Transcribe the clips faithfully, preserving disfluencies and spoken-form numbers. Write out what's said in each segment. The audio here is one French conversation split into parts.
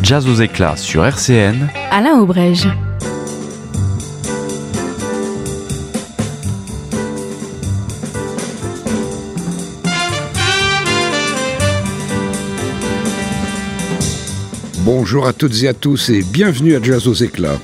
Jazz aux éclats sur R C N, Alain Aubrège. Bonjour à toutes et à tous et bienvenue à Jazz aux éclats.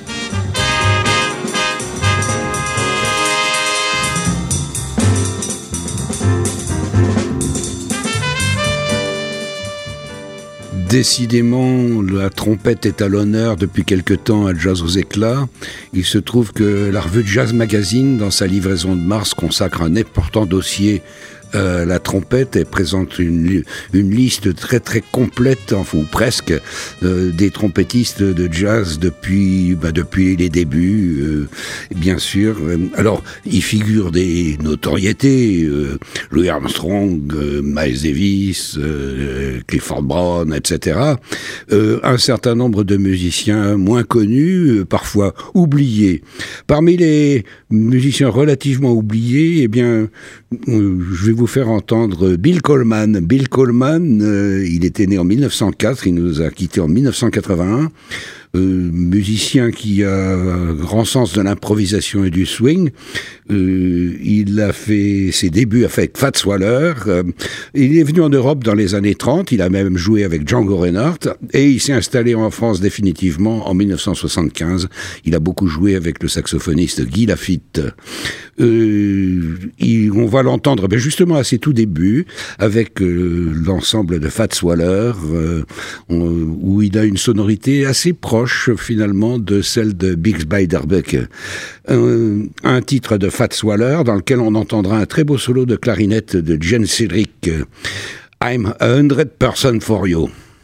Décidément, la trompette est à l'honneur depuis quelque temps à Jazz aux éclats. Il se trouve que la revue Jazz Magazine, dans sa livraison de mars, consacre un important dossier Euh, la trompette. Elle présente une, une liste très très complète, enfin, ou presque, euh, des trompettistes de jazz depuis, bah, depuis les débuts, euh, bien sûr. Alors, il figure des notoriétés, euh, Louis Armstrong, euh, Miles Davis, euh, Clifford Brown, et cetera. Euh, un certain nombre de musiciens moins connus, euh, parfois oubliés. Parmi les musiciens relativement oubliés, eh bien, euh, je vais vous faire entendre Bill Coleman. Bill Coleman, euh, il était né en mille neuf cent quatre, il nous a quittés en mille neuf cent quatre-vingt-un. Euh, musicien qui a un grand sens de l'improvisation et du swing. Euh, il a fait ses débuts avec Fats Waller. Euh, il est venu en Europe dans les années trente. Il a même joué avec Django Reinhardt et il s'est installé en France définitivement en mille neuf cent soixante-quinze. Il a beaucoup joué avec le saxophoniste Guy Lafitte. Euh, il, on va l'entendre ben justement à ses tout débuts avec euh, l'ensemble de Fats Waller euh, on, où il a une sonorité assez proche finalement de celle de Bix Beiderbecke. Un, un titre de Fats Waller dans lequel on entendra un très beau solo de clarinette de Jen Cedric. I'm a hundred percent for you.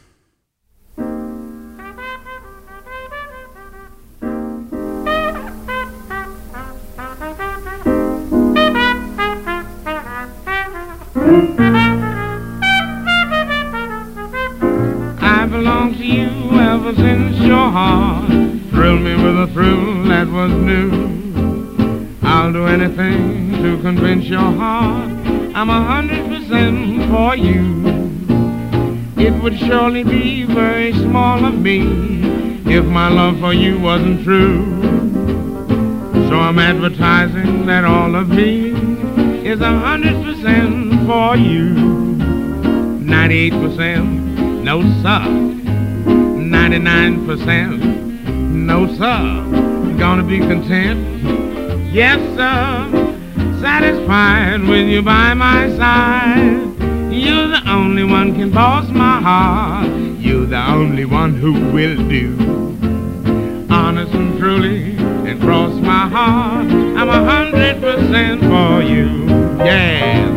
I belong to you ever since your heart thrilled me with a thrill that was new. I'll do anything to convince your heart I'm a hundred percent for you. It would surely be very small of me if my love for you wasn't true. So I'm advertising that all of me is a hundred percent for you. Ninety-eight percent, no sir. Ninety-nine percent, no sir. Gonna be content, yes sir. Satisfied with you by my side. You're the only one can boss my heart. You're the only one who will do. Honest and truly, and cross my heart, I'm a hundred percent for you, yes.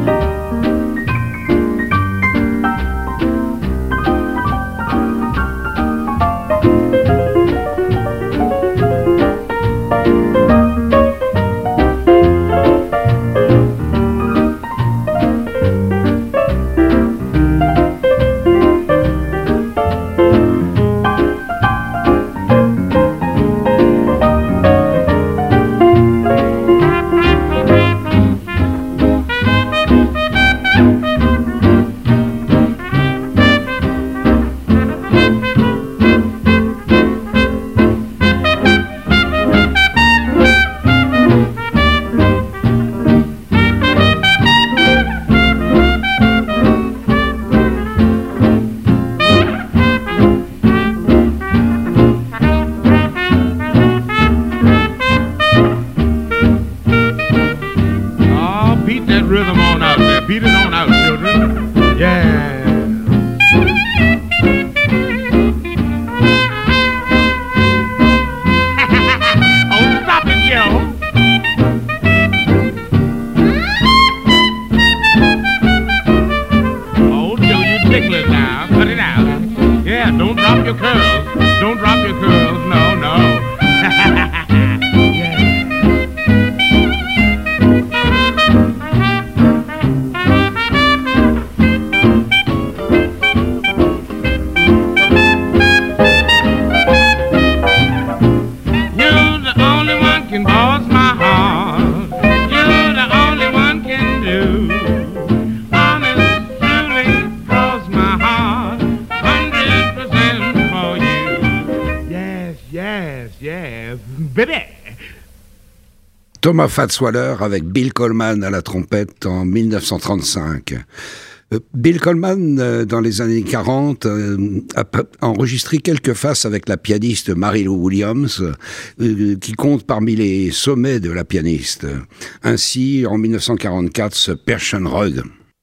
Thomas Fats Waller avec Bill Coleman à la trompette en mille neuf cent trente-cinq. Euh, Bill Coleman, euh, dans les années quarante, euh, a, a enregistré quelques faces avec la pianiste Mary Lou Williams, euh, qui compte parmi les sommets de la pianiste. Ainsi, en mille neuf cent quarante-quatre, ce Persian Rug.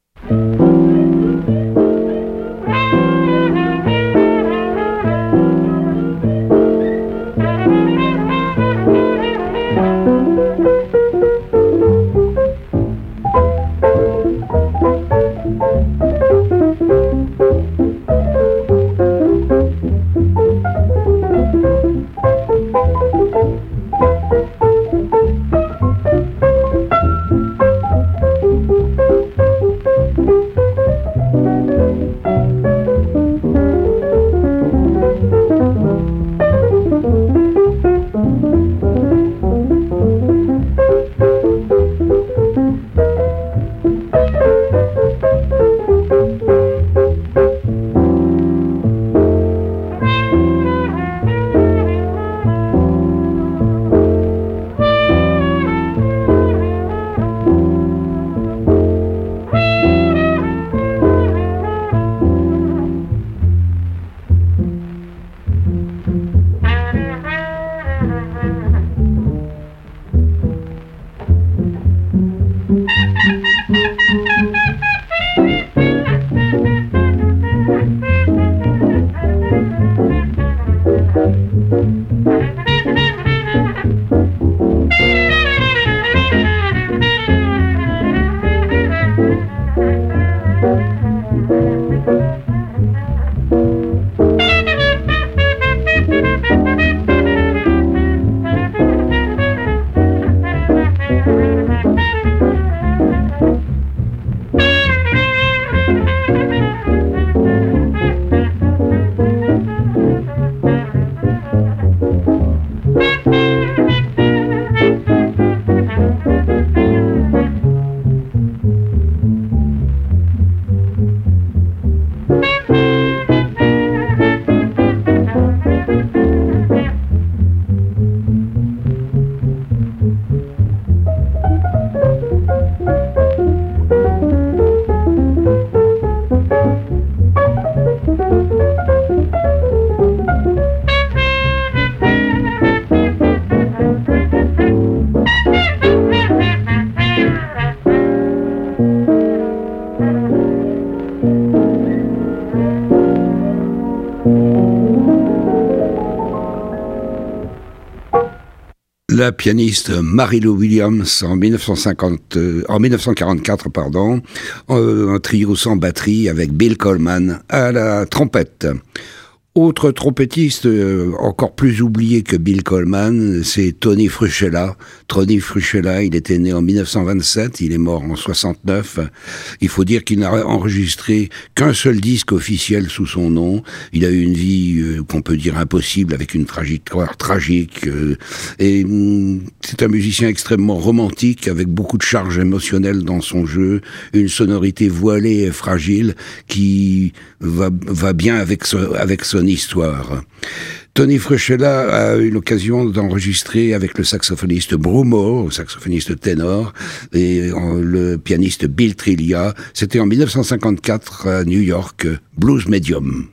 La pianiste Mary Lou Williams en, mille neuf cent cinquante, euh, en mille neuf cent quarante-quatre, pardon, euh, un trio sans batterie avec Bill Coleman à la trompette. Autre trompettiste euh, encore plus oublié que Bill Coleman, c'est Tony Fruchella. Tony Fruchella, il était né en mille neuf cent vingt-sept, il est mort en soixante-neuf. Il faut dire qu'il n'a enregistré qu'un seul disque officiel sous son nom. Il a eu une vie euh, qu'on peut dire impossible, avec une trajectoire tragique. Euh, et hum, c'est un musicien extrêmement romantique, avec beaucoup de charge émotionnelle dans son jeu, une sonorité voilée et fragile qui va, va bien avec, so, avec son histoire. Tony Fruchella a eu l'occasion d'enregistrer avec le saxophoniste Brumo, saxophoniste ténor, et le pianiste Bill Trillia. C'était en mille neuf cent cinquante-quatre à New York, Blues Medium.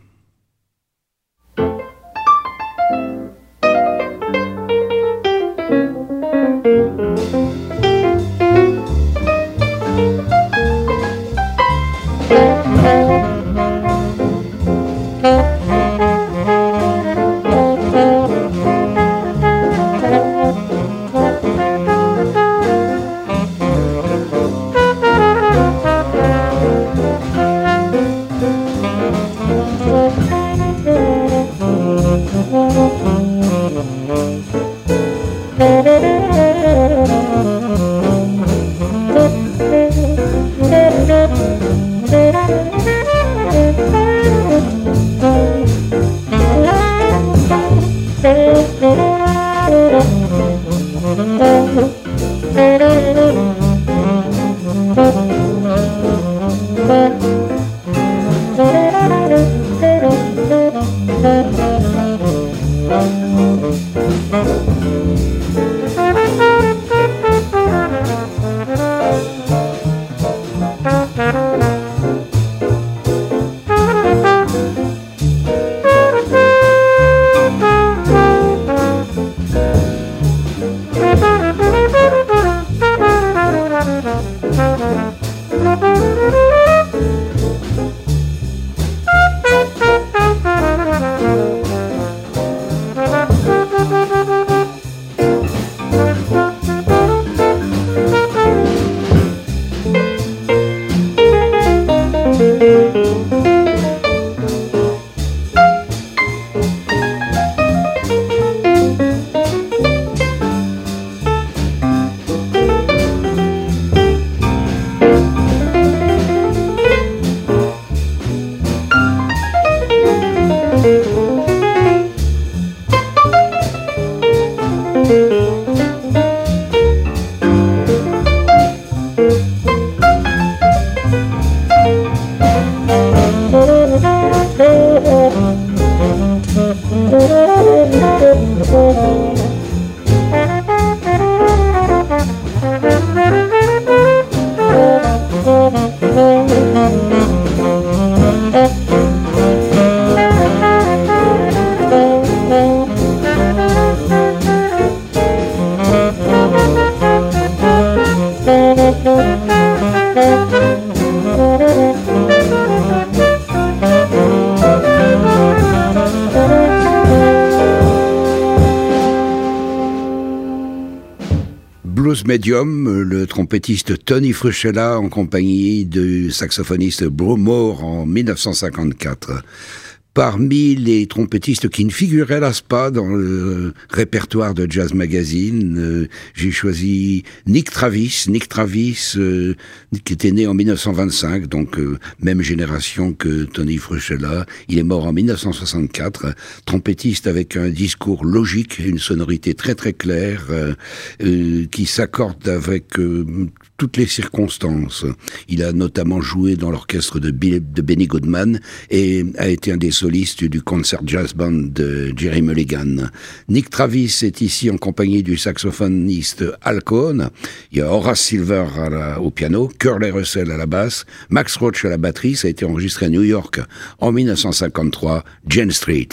Blues Medium, le trompettiste Tony Fruchella en compagnie du saxophoniste Bruce Moore en mille neuf cent cinquante-quatre. Parmi les trompettistes qui ne figuraient hélas pas dans le répertoire de Jazz Magazine, euh, j'ai choisi Nick Travis. Nick Travis, euh, qui était né en mille neuf cent vingt-cinq, donc euh, même génération que Tony Fruchella. Il est mort en mille neuf cent soixante-quatre. Trompettiste avec un discours logique, une sonorité très très claire, euh, euh, qui s'accorde avec euh, toutes les circonstances. Il a notamment joué dans l'orchestre de, Bill, de Benny Goodman et a été un des soliste du Concert Jazz Band de Jerry Mulligan. Nick Travis est ici en compagnie du saxophoniste Al Cohn. Il y a Horace Silver à la, au piano, Curly Russell à la basse, Max Roach à la batterie. Ça a été enregistré à New York en mille neuf cent cinquante-trois, Jane Street.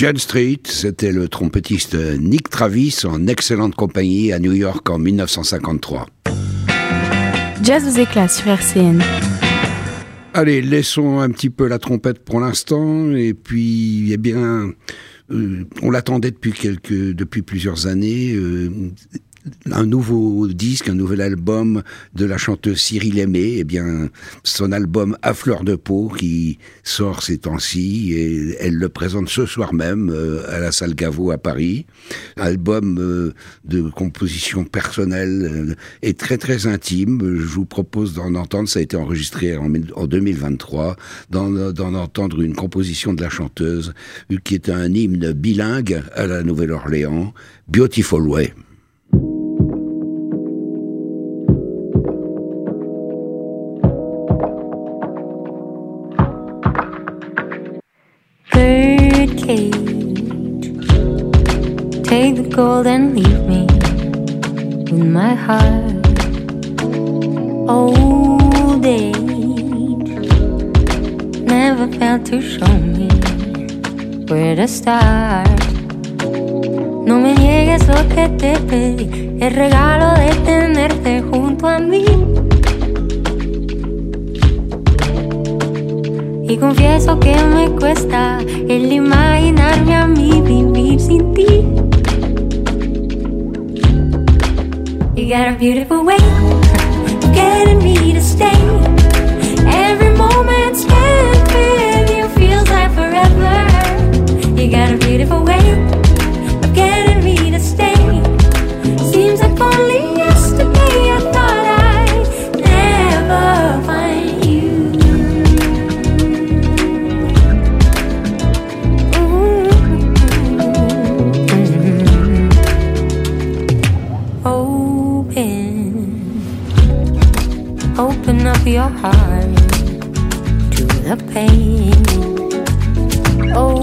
Jane Street, c'était le trompettiste Nick Travis en excellente compagnie à New York en dix-neuf cent cinquante-trois. Jazz aux éclats sur R C N. Allez, laissons un petit peu la trompette pour l'instant, et puis, eh bien, euh, on l'attendait depuis quelques, depuis plusieurs années. Euh, un nouveau disque, un nouvel album de la chanteuse Cyril Aimé, eh bien, son album À fleur de peau qui sort ces temps-ci, et elle le présente ce soir même euh, à la salle Gaveau à Paris. Album euh, de composition personnelle euh, et très très intime. Je vous propose d'en entendre, ça a été enregistré en, en deux mille vingt-trois, d'en, d'en entendre une composition de la chanteuse qui est un hymne bilingue à la Nouvelle-Orléans, Beautiful Way. Cage, take the gold and leave me with my heart. Old age never failed to show me where to start. No me niegues lo que te pedí, el regalo de tenerte junto a mí. Y confieso que me cuesta el imaginarme a mí vivir sin ti. You got a beautiful way of getting me to stay. Every moment spent with you feels like forever. You got a beautiful way of getting me to stay. Seems like only yesterday I thought I'd never find you. Open up your heart to the pain. Oh,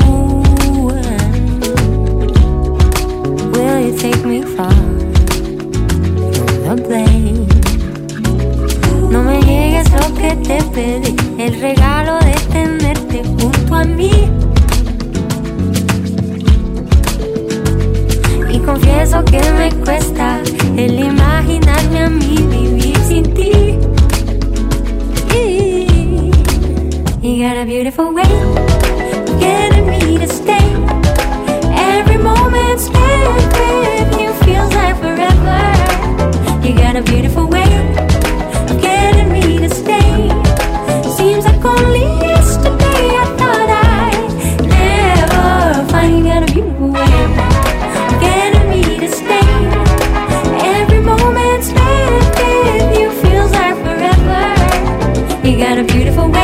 will you take me far from the blame? No me niegues lo que te pedí, el regalo de tenerte junto a mí. Y confieso que me cuesta el imaginarme a mí vivir sin ti. You got a beautiful way of getting me to stay. Every moment spent with you feels like forever. You got a beautiful way of getting me to stay. Seems like only yesterday I thought I'd never find. You got a beautiful way of getting me to stay. Every moment spent with you feels like forever. You got a beautiful way.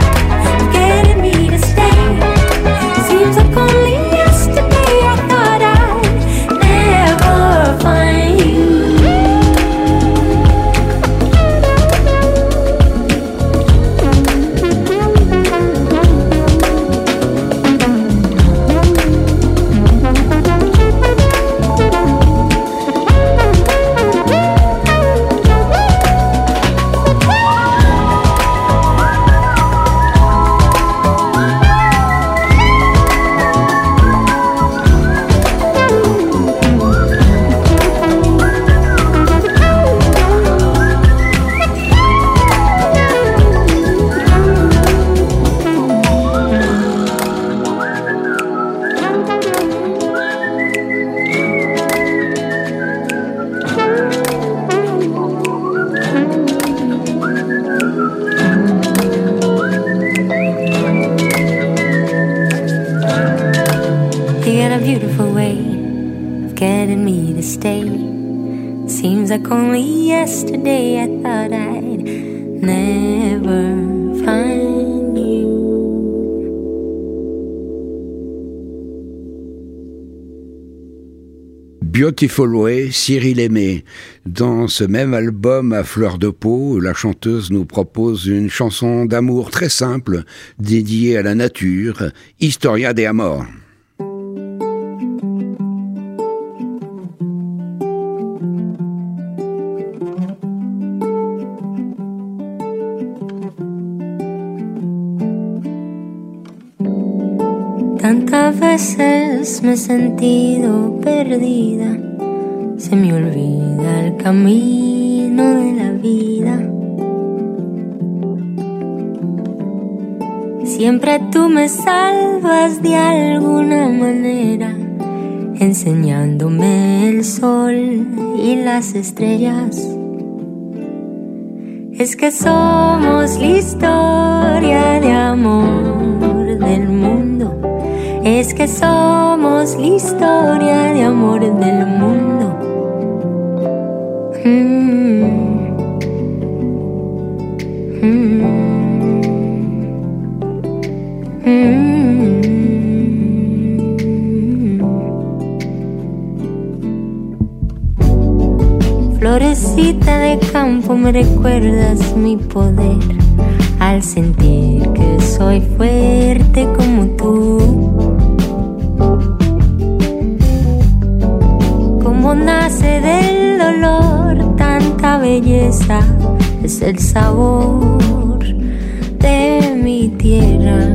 Like only yesterday I thought I'd never find you. Beautiful Way, Cyril Aimé. Dans ce même album à fleur de peau, la chanteuse nous propose une chanson d'amour très simple, dédiée à la nature, Historia de Amor. Tantas veces me he sentido perdida, se me olvida el camino de la vida. Siempre tú me salvas de alguna manera, enseñándome el sol y las estrellas. Es que somos la historia de amor del mundo. Es que somos la historia de amor del mundo. Mm. Mm. Mm. Florecita de campo, me recuerdas mi poder al sentir que soy fuerte como tú. Como nace del dolor tanta belleza, es el sabor de mi tierra.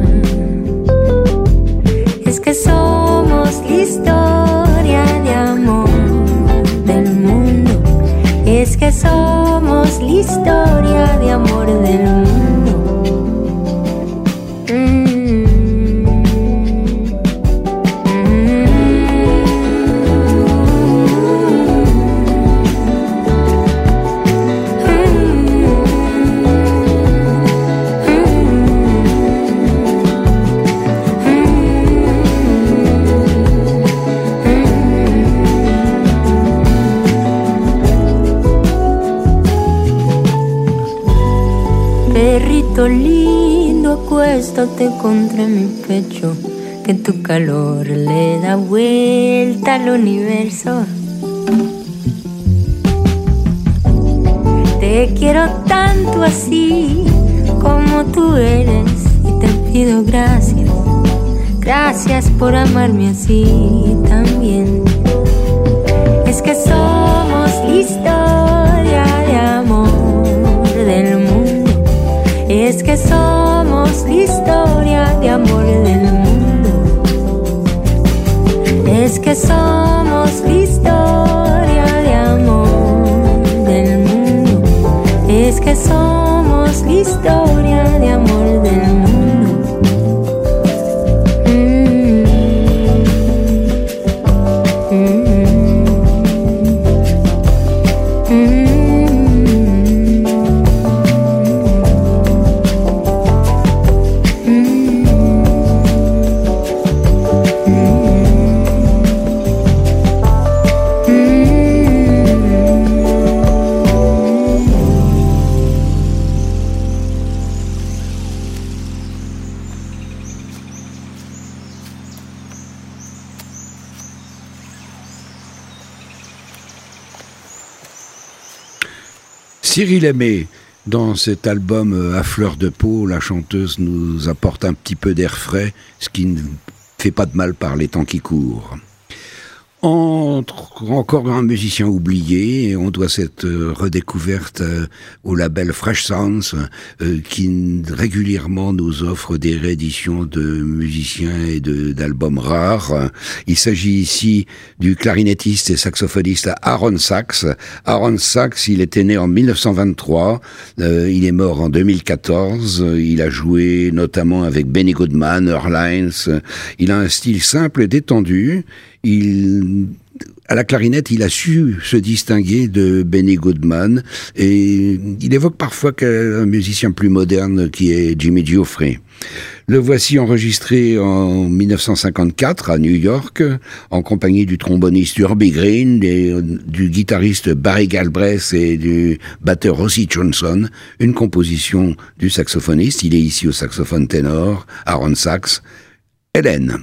Es que somos la historia de amor del mundo. Es que somos la historia de amor del mundo. Mm. Perrito lindo, acuéstate contra mi pecho, que tu calor le da vuelta al universo. Te quiero tanto así como tú eres y te pido gracias, gracias por amarme así también. Es que somos la historia de amor del mundo. Es que somos la historia de amor del mundo. Es que somos la historia de amor del mundo. Es que somos la historia de amor del mundo. Cyril Aimé, dans cet album À fleur de peau, la chanteuse nous apporte un petit peu d'air frais, ce qui ne fait pas de mal par les temps qui courent. Entre encore un musicien oublié, et on doit cette redécouverte au label Fresh Sounds, euh, qui régulièrement nous offre des rééditions de musiciens et de, d'albums rares. Il s'agit ici du clarinettiste et saxophoniste Aaron Sachs. Aaron Sachs, il était né en mille neuf cent vingt-trois, euh, il est mort en deux mille quatorze, il a joué notamment avec Benny Goodman, Earl Hines. Il a un style simple et détendu. Il, à la clarinette, il a su se distinguer de Benny Goodman et il évoque parfois un musicien plus moderne qui est Jimmy Giuffre. Le voici enregistré en mille neuf cent cinquante-quatre à New York en compagnie du tromboniste Urbie Green, et du guitariste Barry Galbraith et du batteur Rosie Johnson. Une composition du saxophoniste, il est ici au saxophone ténor, Aaron Sachs, Hélène.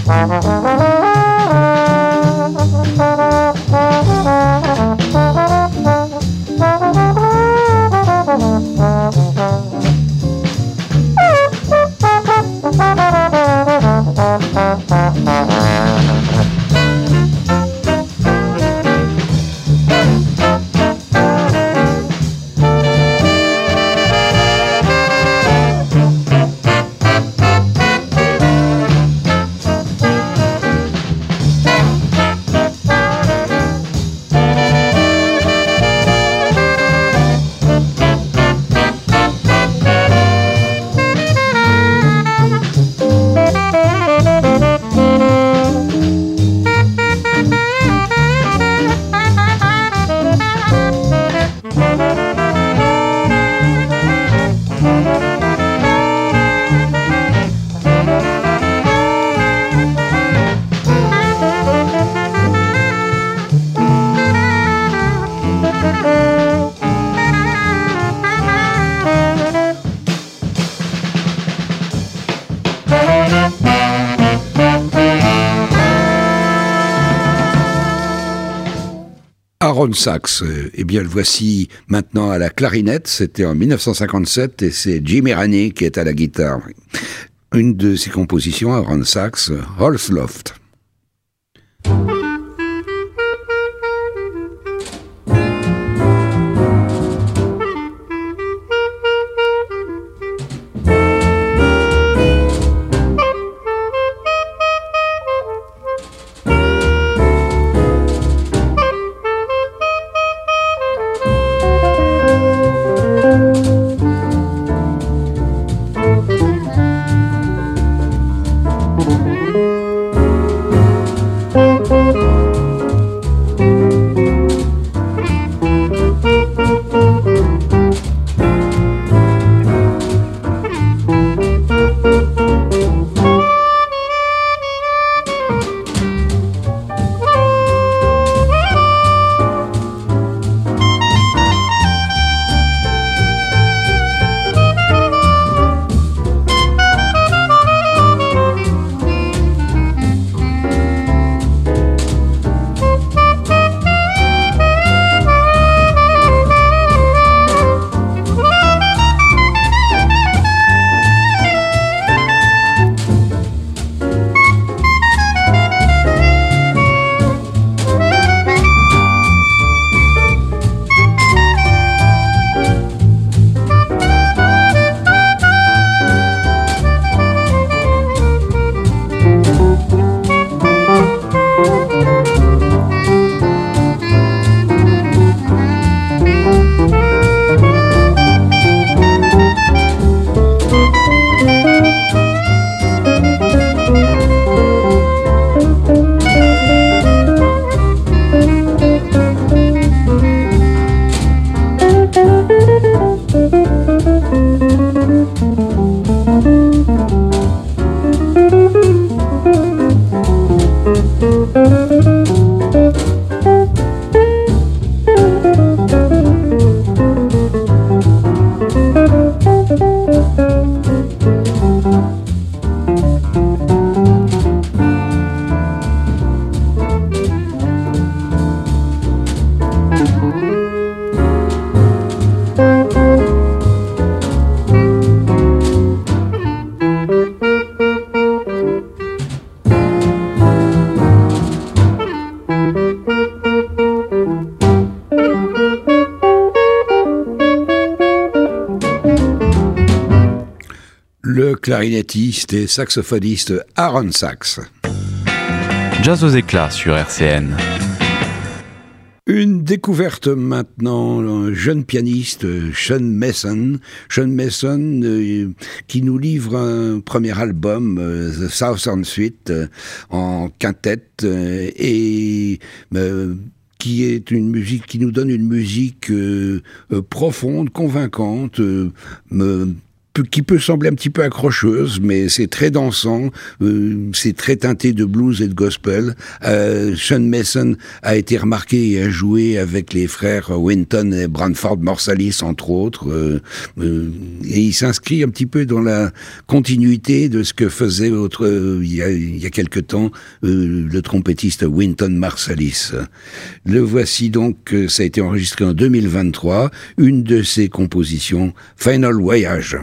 Aaron Sachs, eh bien le voici maintenant à la clarinette, c'était en mille neuf cent cinquante-sept et c'est Jimmy Rani qui est à la guitare. Une de ses compositions, Aaron Sachs, Hall's Loft. Le clarinettiste et saxophoniste Aaron Sachs. Jazz aux éclats sur R C N. Une découverte maintenant, un jeune pianiste, Sean Mason, Sean Mason euh, qui nous livre un premier album, euh, The Southern Suite, euh, en quintette, euh, et euh, qui est une musique, qui nous donne une musique euh, euh, profonde, convaincante, euh, me qui peut sembler un petit peu accrocheuse, mais c'est très dansant, euh, c'est très teinté de blues et de gospel. Euh, Sean Mason a été remarqué et a joué avec les frères Winton et Branford Marsalis, entre autres, euh, euh, et il s'inscrit un petit peu dans la continuité de ce que faisait autre, euh, il, y a, il y a quelque temps euh, le trompettiste Winton Marsalis. Le voici donc, ça a été enregistré en deux mille vingt-trois, une de ses compositions, Final Voyage.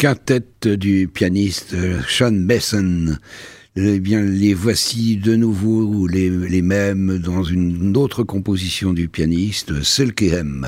quintet du pianiste Sean Besson. Eh bien, les voici de nouveau, les, les mêmes, dans une autre composition du pianiste, Silkehem.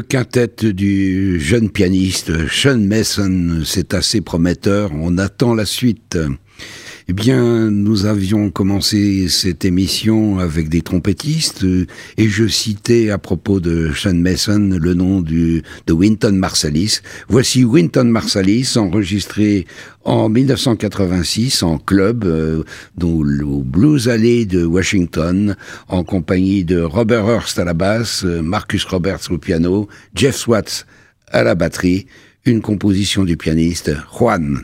quintet du jeune pianiste Sean Mason, c'est assez prometteur, on attend la suite. Eh bien, nous avions commencé cette émission avec des trompettistes et je citais à propos de Sean Mason le nom du, de Wynton Marsalis. Voici Wynton Marsalis enregistré en mille neuf cent quatre-vingt-six en club euh, au Blues Alley de Washington en compagnie de Robert Hurst à la basse, Marcus Roberts au piano, Jeff Swartz à la batterie, une composition du pianiste Juan.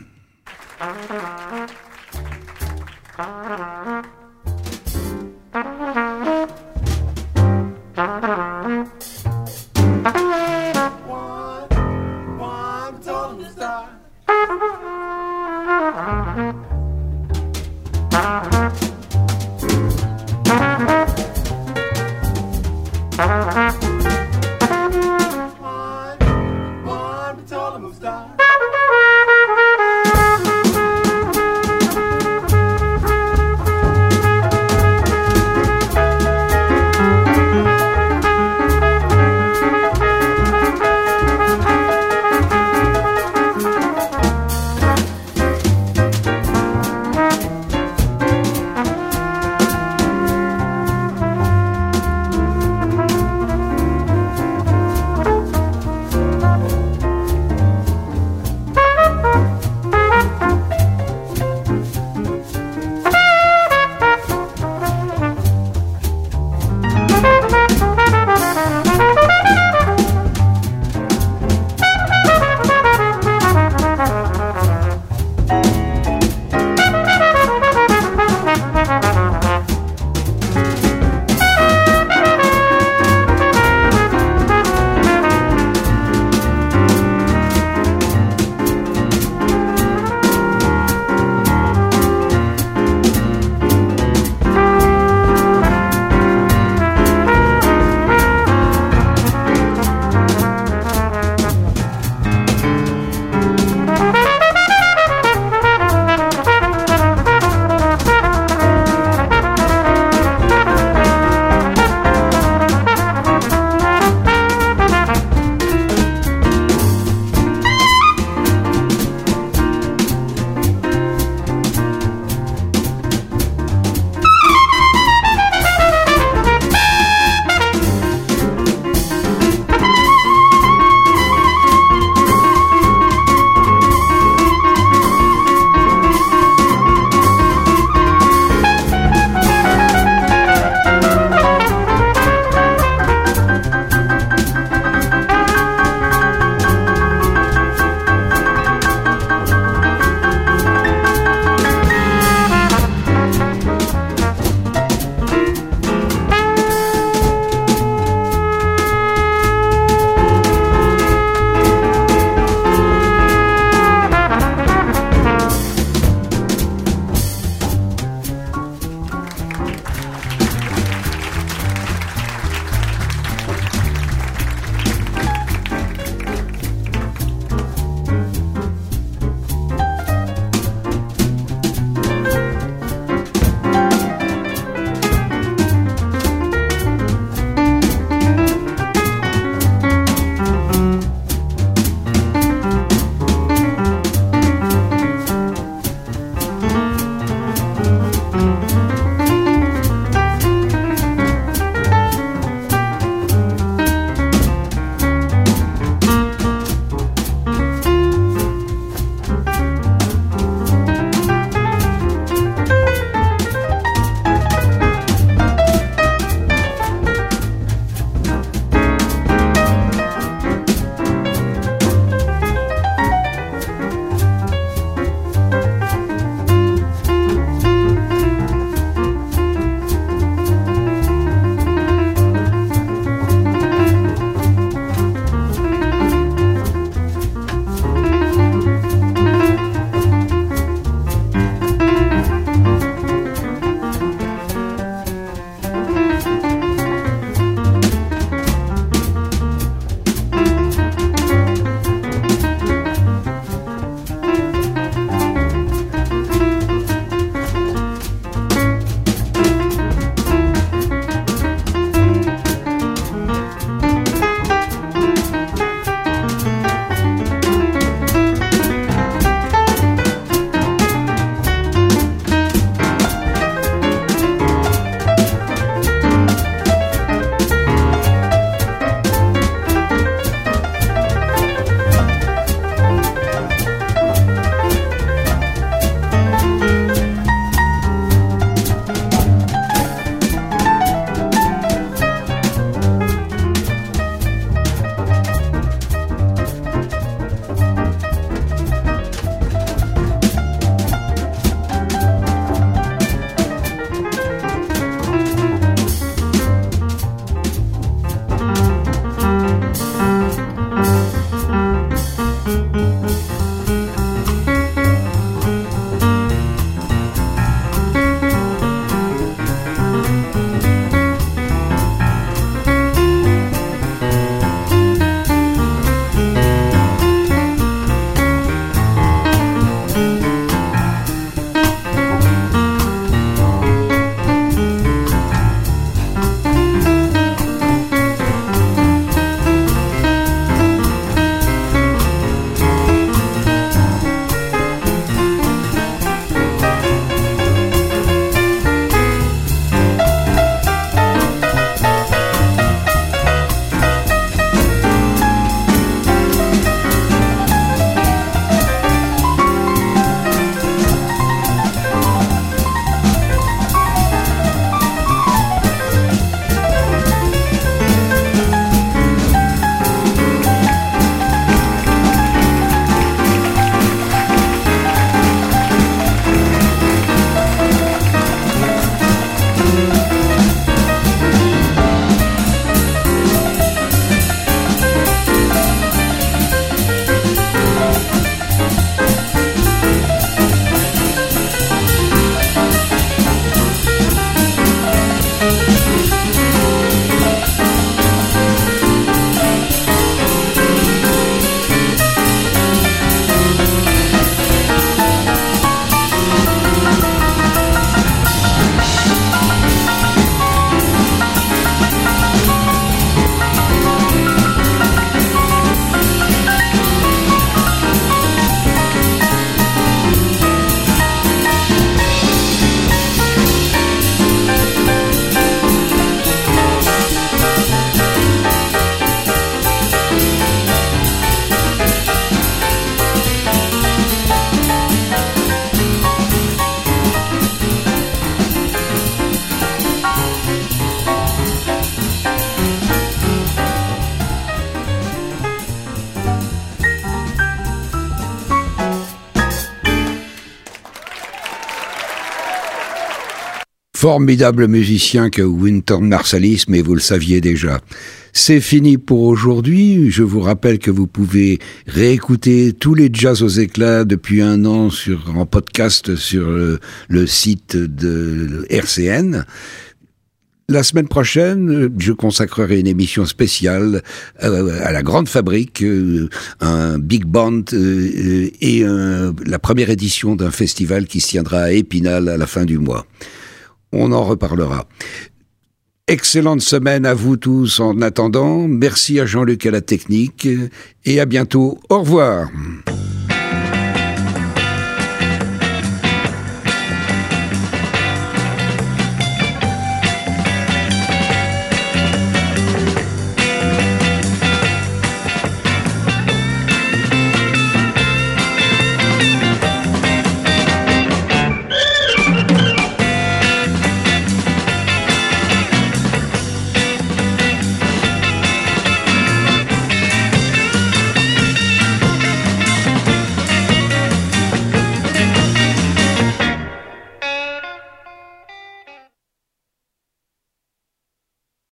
Formidable musicien que Wynton Marsalis, mais vous le saviez déjà. C'est fini pour aujourd'hui. Je vous rappelle que vous pouvez réécouter tous les jazz aux éclats depuis un an sur, en podcast sur le, le site de R C N. La semaine prochaine, je consacrerai une émission spéciale à la Grande Fabrique, un big band et un, la première édition d'un festival qui se tiendra à Épinal à la fin du mois. On en reparlera. Excellente semaine à vous tous en attendant. Merci à Jean-Luc à la technique et à bientôt. Au revoir.